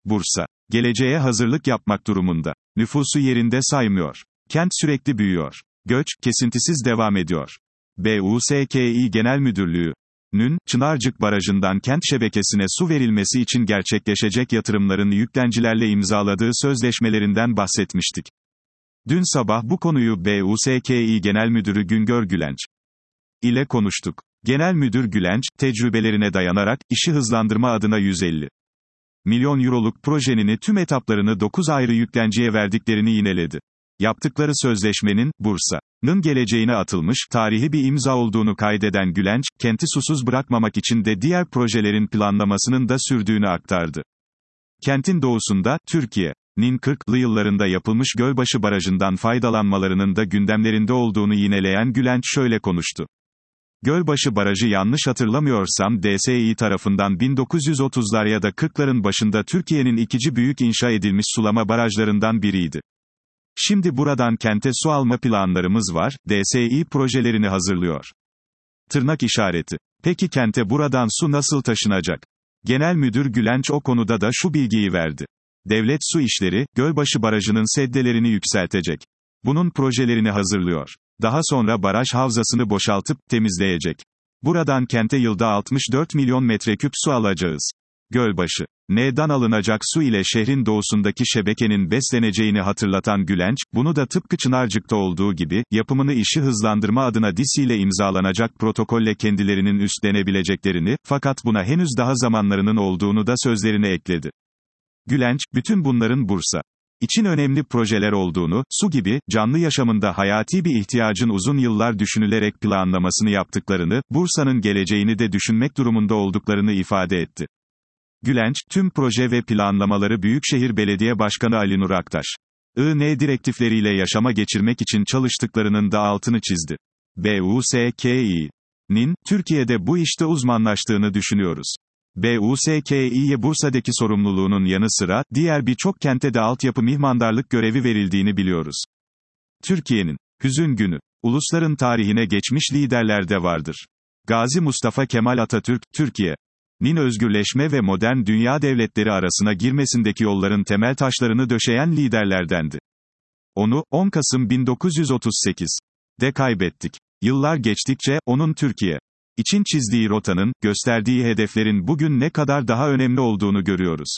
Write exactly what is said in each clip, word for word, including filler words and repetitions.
Bursa, geleceğe hazırlık yapmak durumunda. Nüfusu yerinde saymıyor. Kent sürekli büyüyor. Göç, kesintisiz devam ediyor. B U S K İ Genel Müdürlüğü'nün, Çınarcık Barajı'ndan kent şebekesine su verilmesi için gerçekleşecek yatırımların yüklencilerle imzaladığı sözleşmelerinden bahsetmiştik. Dün sabah bu konuyu B U S K İ Genel Müdürü Güngör Gülenç ile konuştuk. Genel Müdür Gülenç, tecrübelerine dayanarak, işi hızlandırma adına yüz elli milyon euroluk projenin tüm etaplarını dokuz ayrı yüklenciye verdiklerini yineledi. Yaptıkları sözleşmenin, Bursa'nın geleceğine atılmış, tarihi bir imza olduğunu kaydeden Gülenç, kenti susuz bırakmamak için de diğer projelerin planlamasının da sürdüğünü aktardı. Kentin doğusunda, Türkiye'nin kırklı yıllarında yapılmış Gölbaşı Barajı'ndan faydalanmalarının da gündemlerinde olduğunu yineleyen Gülenç şöyle konuştu. Gölbaşı Barajı yanlış hatırlamıyorsam D S İ tarafından bin dokuz yüz otuzlar ya da kırkların başında Türkiye'nin ikinci büyük inşa edilmiş sulama barajlarından biriydi. Şimdi buradan kente su alma planlarımız var, D S İ projelerini hazırlıyor. Tırnak işareti. Peki kente buradan su nasıl taşınacak? Genel Müdür Gülenç o konuda da şu bilgiyi verdi. Devlet Su İşleri, Gölbaşı Barajı'nın seddelerini yükseltecek. Bunun projelerini hazırlıyor. Daha sonra baraj havzasını boşaltıp, temizleyecek. Buradan kente yılda altmış dört milyon metreküp su alacağız. Gölbaşı. N'dan alınacak su ile şehrin doğusundaki şebekenin besleneceğini hatırlatan Gülenç, bunu da tıpkı Çınarcık'ta olduğu gibi, yapımını işi hızlandırma adına D İ S ile imzalanacak protokolle kendilerinin üstlenebileceklerini, fakat buna henüz daha zamanlarının olduğunu da sözlerine ekledi. Gülenç, bütün bunların Bursa için önemli projeler olduğunu, su gibi, canlı yaşamında hayati bir ihtiyacın uzun yıllar düşünülerek planlamasını yaptıklarını, Bursa'nın geleceğini de düşünmek durumunda olduklarını ifade etti. Gülenç, tüm proje ve planlamaları Büyükşehir Belediye Başkanı Ali Nur Aktaş'ın direktifleriyle yaşama geçirmek için çalıştıklarının da altını çizdi. B U S K İ'nin, Türkiye'de bu işte uzmanlaştığını düşünüyoruz. B U S K İ'ye Bursa'daki sorumluluğunun yanı sıra, diğer birçok kente de altyapı mihmandarlık görevi verildiğini biliyoruz. Türkiye'nin hüzün günü. Ulusların tarihine geçmiş liderler de vardır. Gazi Mustafa Kemal Atatürk, Türkiye'nin özgürleşme ve modern dünya devletleri arasına girmesindeki yolların temel taşlarını döşeyen liderlerdendi. Onu, on Kasım bin dokuz yüz otuz sekiz'de kaybettik. Yıllar geçtikçe, onun Türkiye için çizdiği rotanın, gösterdiği hedeflerin bugün ne kadar daha önemli olduğunu görüyoruz.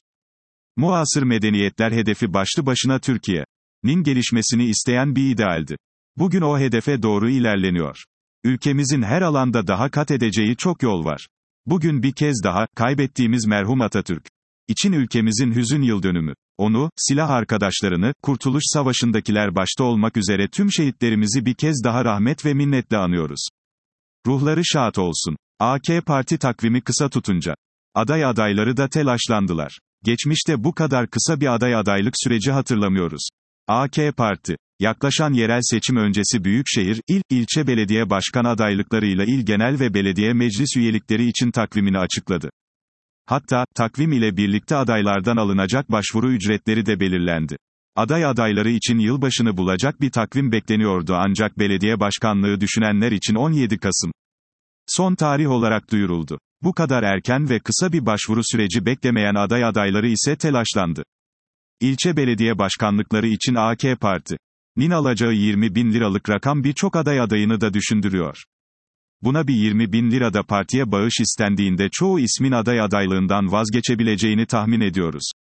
Muasır medeniyetler hedefi başlı başına Türkiye'nin gelişmesini isteyen bir idealdi. Bugün o hedefe doğru ilerleniyor. Ülkemizin her alanda daha kat edeceği çok yol var. Bugün bir kez daha, kaybettiğimiz merhum Atatürk için ülkemizin hüzün yıldönümü. Onu, silah arkadaşlarını, Kurtuluş Savaşı'ndakiler başta olmak üzere tüm şehitlerimizi bir kez daha rahmet ve minnetle anıyoruz. Ruhları şad olsun. A K Parti takvimi kısa tutunca aday adayları da telaşlandılar. Geçmişte bu kadar kısa bir aday adaylık süreci hatırlamıyoruz. A K Parti, yaklaşan yerel seçim öncesi büyükşehir, il, ilçe belediye başkan adaylıklarıyla il genel ve belediye meclis üyelikleri için takvimini açıkladı. Hatta, takvim ile birlikte adaylardan alınacak başvuru ücretleri de belirlendi. Aday adayları için yılbaşını bulacak bir takvim bekleniyordu ancak belediye başkanlığı düşünenler için on yedi Kasım son tarih olarak duyuruldu. Bu kadar erken ve kısa bir başvuru süreci beklemeyen aday adayları ise telaşlandı. İlçe belediye başkanlıkları için A K Parti'nin alacağı yirmi bin liralık rakam birçok aday adayını da düşündürüyor. Buna bir yirmi bin lirada partiye bağış istendiğinde çoğu ismin aday adaylığından vazgeçebileceğini tahmin ediyoruz.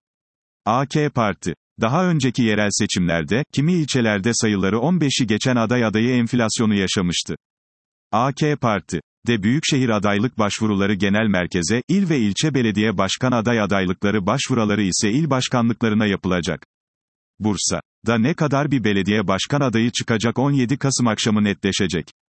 A K Parti, daha önceki yerel seçimlerde, kimi ilçelerde sayıları on beşi geçen aday adayı enflasyonu yaşamıştı. A K Parti de büyükşehir adaylık başvuruları genel merkeze, il ve ilçe belediye başkan aday adaylıkları başvuruları ise il başkanlıklarına yapılacak. Bursa'da ne kadar bir belediye başkan adayı çıkacak on yedi Kasım akşamı netleşecek.